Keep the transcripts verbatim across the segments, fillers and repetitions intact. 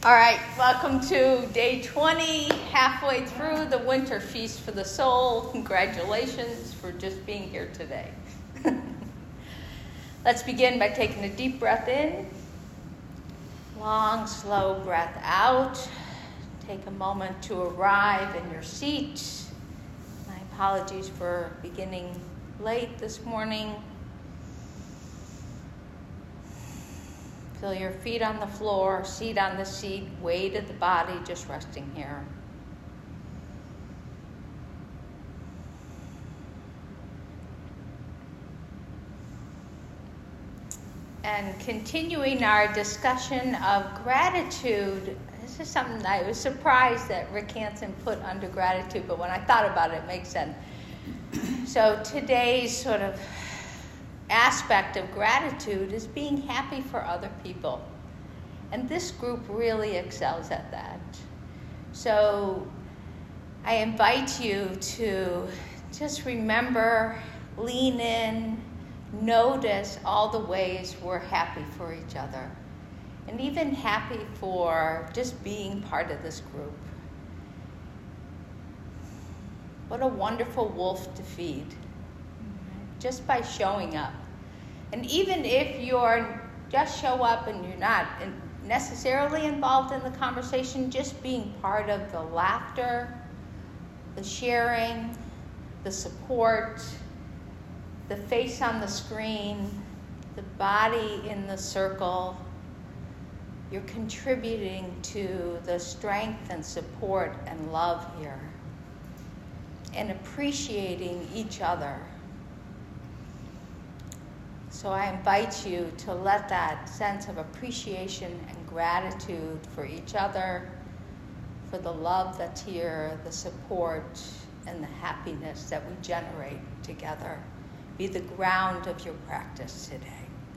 All right, welcome to day twenty, halfway through the Winter Feast for the Soul. Congratulations for just being here today. Let's begin by taking a deep breath in. Long, slow breath out. Take a moment to arrive in your seat. My apologies for beginning late this morning. Feel your feet on the floor, seat on the seat, weight of the body just resting here. And continuing our discussion of gratitude, this is something I was surprised that Rick Hansen put under gratitude, but when I thought about it, it makes sense. So today's sort of aspect of gratitude is being happy for other people. And this group really excels at that. So I invite you to just remember, lean in, notice all the ways we're happy for each other. And even happy for just being part of this group. What a wonderful wolf to feed. Just by showing up. And even if you're just show up and you're not necessarily involved in the conversation, just being part of the laughter, the sharing, the support, the face on the screen, the body in the circle, you're contributing to the strength and support and love here. And appreciating each other. So I invite you to let that sense of appreciation and gratitude for each other, for the love that's here, the support, and the happiness that we generate together, be the ground of your practice today.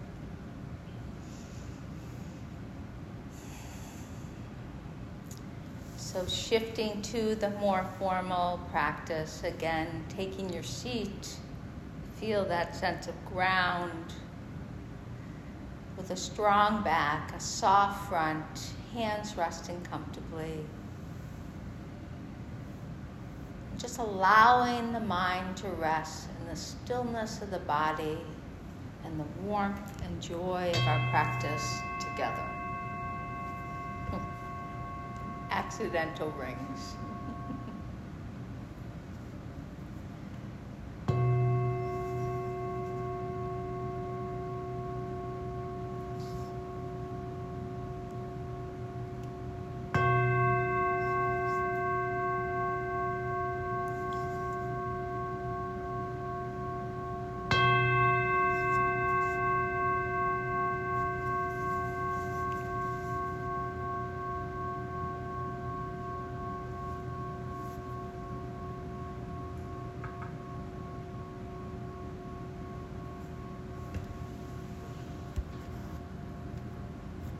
So shifting to the more formal practice, again, taking your seat. Feel that sense of ground with a strong back, a soft front, hands resting comfortably. Just allowing the mind to rest in the stillness of the body and the warmth and joy of our practice together. Accidental rings.